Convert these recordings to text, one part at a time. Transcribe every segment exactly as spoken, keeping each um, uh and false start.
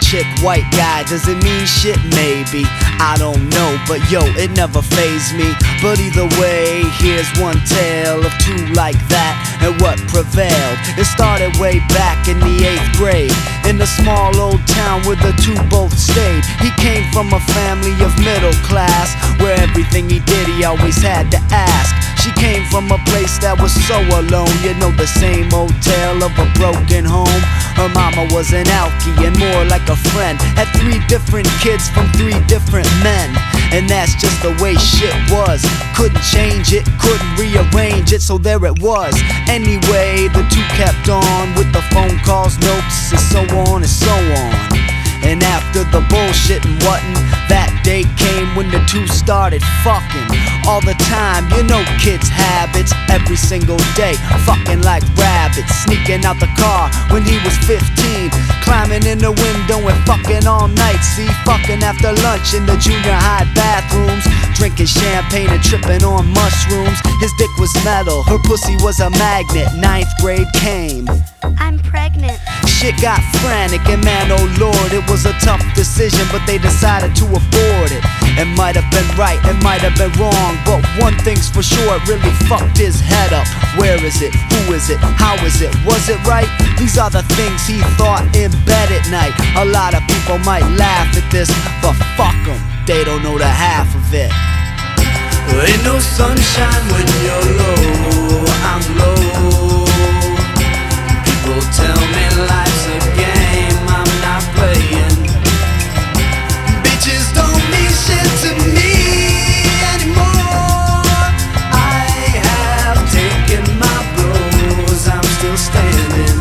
chick, white guy, does it mean shit? Maybe, I don't know, but yo, it never fazed me. But either way, here's one tale of two like that, and what prevailed. It started way back in the eighth grade, in the small old town where the two both stayed. He came from a family of middle class, where everything he did he always had to ask. She came from a place that was so alone, you know, the same old tale of a broken home. Her mama was an alkie and more like a friend, had three different kids from three different men. And that's just the way shit was. Couldn't change it, couldn't rearrange it, so there it was. Anyway, the two kept on with the phone calls, notes, and so on and so on. And after the bullshit and whatnot, that day came when the two started fucking all the time. You know kids' habits, every single day, fucking like rabbits. Sneaking out the car when he was fifteen, climbing in the window and fucking all night. See, fucking after lunch in the junior high bathrooms, drinking champagne and tripping on mushrooms. His dick was metal, her pussy was a magnet. Ninth grade came, I'm pregnant. Shit got frantic and man, oh lord, it was a tough decision, but they decided to abort it. It might have been right, it might have been wrong, but one thing's for sure, it really fucked his head up. Where is it? Who is it? How is it? Was it right? These are the things he thought in bed at night. A lot of people might laugh at this, but fuck them, they don't know the half of it. Ain't no sunshine when you're low, I'm low. People tell me life's a game I'm not playing. Bitches don't mean shit to me anymore. I have taken my blows, I'm still standing.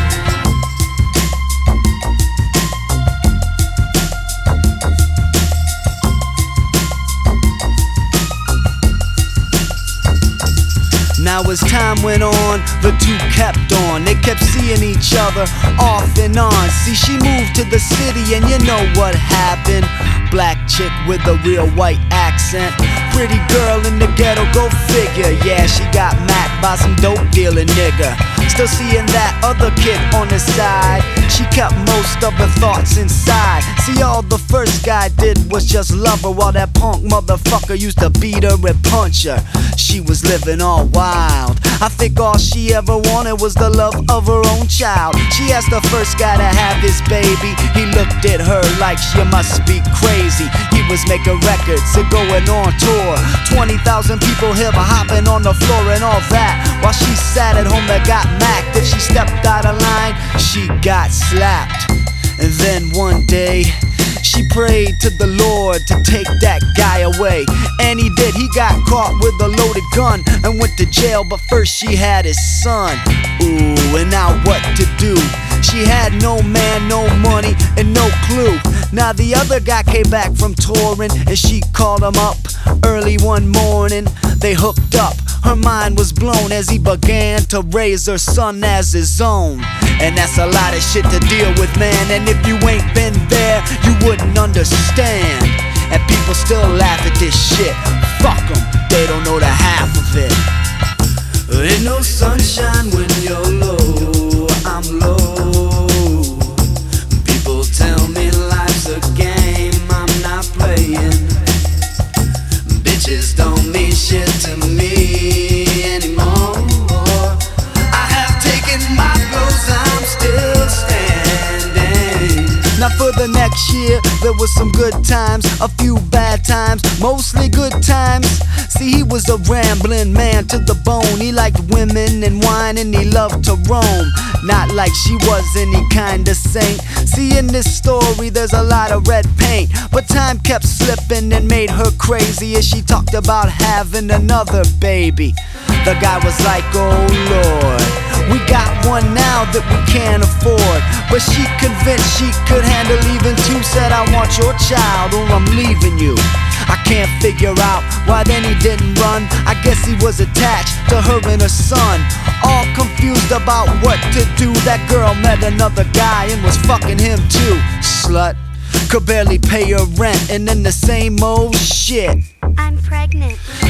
Now as time went on, the two kept on. They kept seeing each other off and on. See, she moved to the city and you know what happened. Black chick with a real white accent, pretty girl in the ghetto, go figure. Yeah, she got macked by some dope dealing nigga. Still seeing that other kid on the side. She kept most of her thoughts inside. See, all the first guy did was just love her, while that punk motherfucker used to beat her and punch her. She was living all wild. I think all she ever wanted was the love of her own child. She asked the first guy to have his baby. He looked at her like she must be crazy. He was making records and going on tour. twenty thousand people hip hopping on the floor and all that, while she sat at home and got macked. If she stepped out of line, she got slapped. And then one day, she prayed to the Lord to take that guy away. And he did. He got caught with a loaded gun and went to jail, but first she had his son. Ooh, and now what to do? She had no man, no money, and no clue. Now the other guy came back from touring, and she called him up early one morning. They hooked up. Her mind was blown as he began to raise her son as his own. And that's a lot of shit to deal with, man. And if you ain't been there, you wouldn't understand. And people still laugh at this shit. Fuck them, they don't know the half of it. Ain't no sunshine when you're low, I'm low. People tell me life's a game I'm not playing. Bitches don't mean shit to me anymore. I have taken my blows, I'm still standing. Now for the next year, there was some good times, a few bad times, mostly good times. See, he was a rambling man to the bone. He liked women and wine and he loved to roam. Not like she was any kind of saint. See, in this story there's a lot of red paint, but time kept slipping and made her crazy as she talked about having another baby. The guy was like, oh Lord, we got one now that we can't afford. But she convinced she could handle even two. Said, I want your child or I'm leaving you. I can't figure out why then he didn't run. I guess he was attached to her and her son. All confused about what to do. That girl met another guy and was fucking him too. Slut, could barely pay her rent, and then the same old shit. I'm pregnant.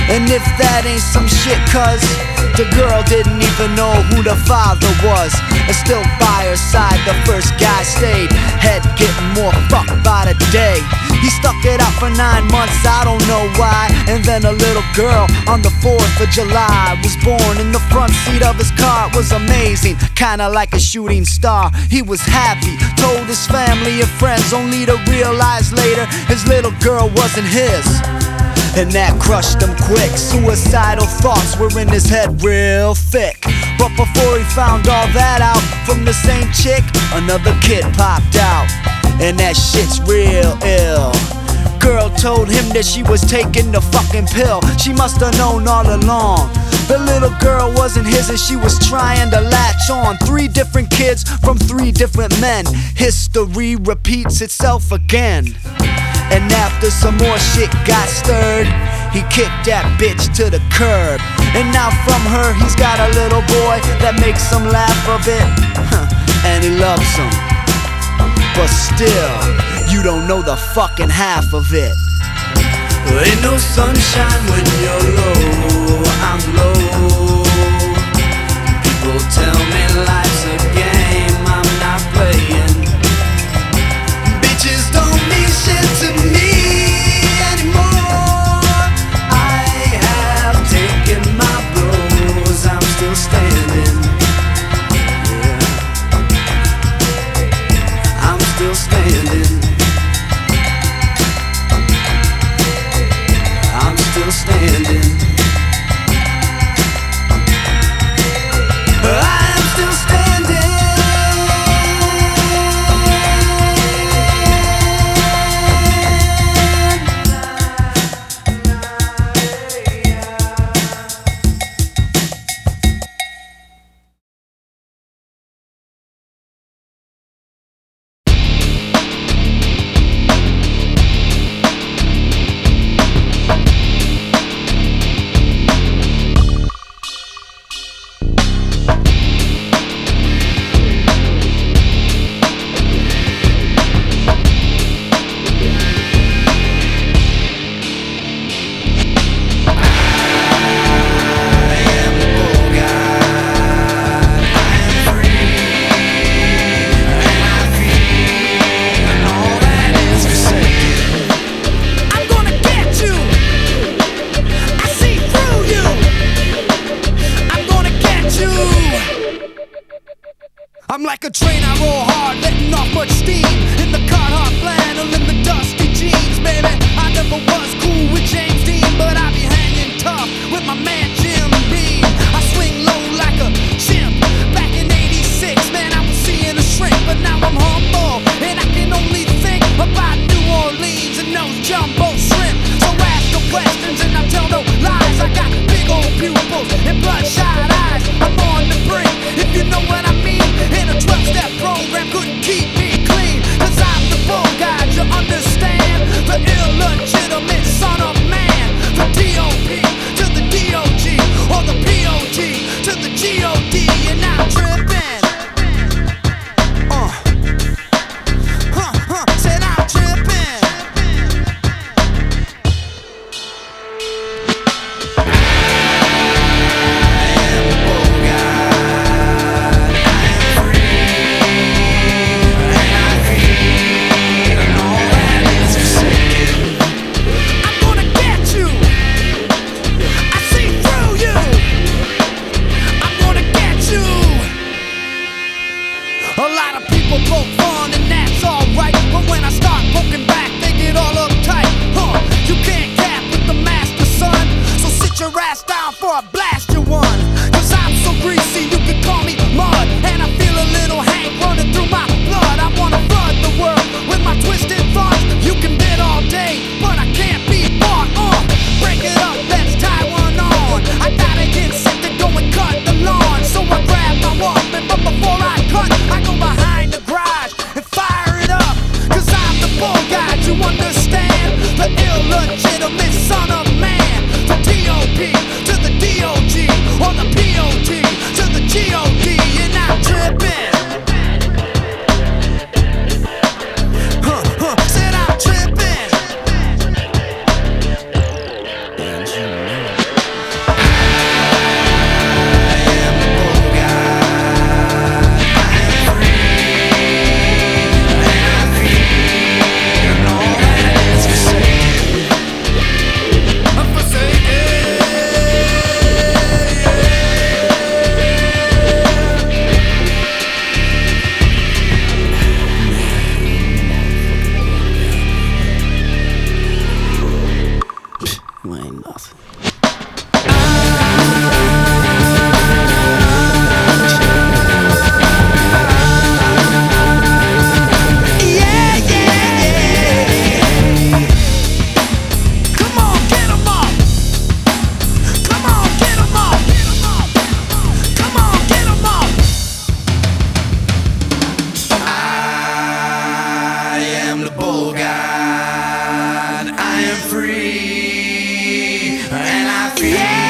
And if that ain't some shit, cuz the girl didn't even know who the father was. And still by her side the first guy stayed, head getting more fucked by the day. He stuck it out for nine months, I don't know why. And then a little girl on the fourth of July was born in the front seat of his car. It was amazing, kinda like a shooting star. He was happy, told his family and friends, only to realize later his little girl wasn't his. And that crushed him quick. Suicidal thoughts were in his head real thick. But before he found all that out from the same chick, another kid popped out. And that shit's real ill. Girl told him that she was taking the fucking pill. She must have known all along. The little girl wasn't his and she was trying to latch on. Three different kids from three different men. History repeats itself again. And after some more shit got stirred, he kicked that bitch to the curb. And now from her he's got a little boy that makes him laugh a bit, huh, and he loves him. But still, you don't know the fucking half of it. Ain't no sunshine when you're low, I'm low. People tell me life's a game I'm not playing. Bitches don't mean shit to me anymore. I have taken my blows, I'm still standing. Yeah, I'm still standing. I'm still standing. I am still standing. I'm like a train, I roll hard, letting off much steam. In the Carhartt flannel, in the dusty jeans, baby. I never was cool with James Dean, but I be hanging tough with my man Jim Beam. I swing low like a chimp. Back in eighty-six, man, I was seeing a shrink, but now I'm humble, and I can only think about New Orleans and those jumbo shrimp. So ask no questions and I tell no lies. I got big old pupils and bloodshot eyes. I'm on the brink, if you know what I mean. In a twelve-step program couldn't keep me clean, cause I'm the bull guy, you understand? The illegitimate son of man. The D O P to the D O G, or the P O T to the G O D, and I'm tripping. Uh, huh, huh, said I'm tripping. I am mouth. God, I am free, and I feel